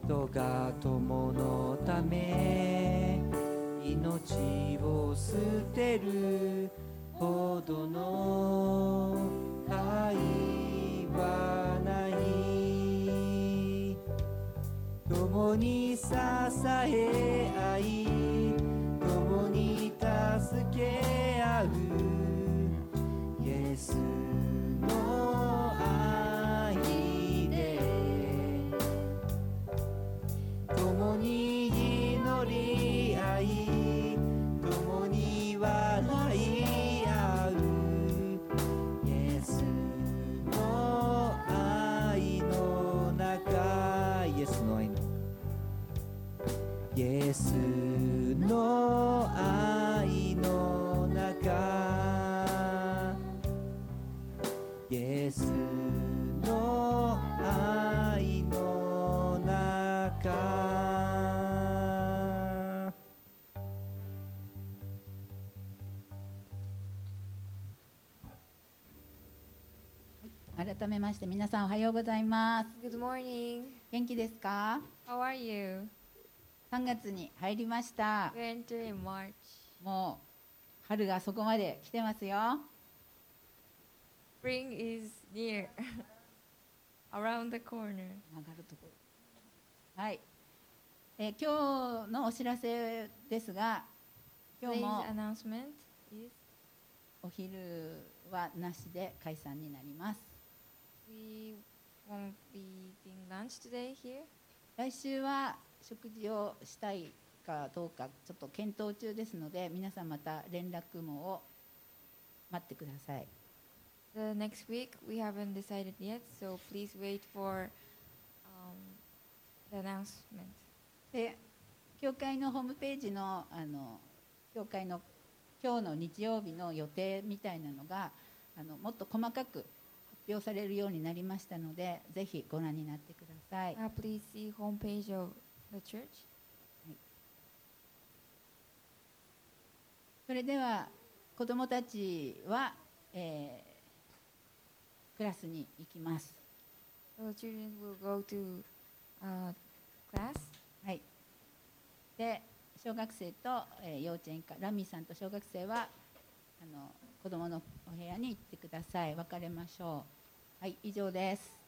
人が友のため命を捨てるほどの愛はない。共に支え合い共に助け合うイエスの愛で共に祈り合い共に笑い合うイエスの愛の中イエスの愛のイエスの愛の中イエスの愛の中。 改めまして皆さんおはようございます。 Good morning. 元気ですか？ How are you? 3月に入りました。 We enter in March. もう春がそこまで来てますよ。 Spring is near. Around the corner. 曲がるところ。はい。今日のお知らせですが、今日 Today's も announcement is お昼はなしで解散になります。 we won't be eating lunch today here. 来週は食事をしたいかどうかちょっと検討中ですので、皆さんまた連絡網を待ってください。 The next week we haven't decided yet, so please wait for the announcement. で、教会のホームページの教会の今日の日曜日の予定みたいなのがもっと細かく発表されるようになりましたので、ぜひご覧になってください。 Please see homepage of the church. それでは子どもたちは、クラスに行きます。 The children will go to class. はい。で、小学生と、幼稚園かラミさんと小学生は子どものお部屋に行ってください。別れましょう。はい、以上です。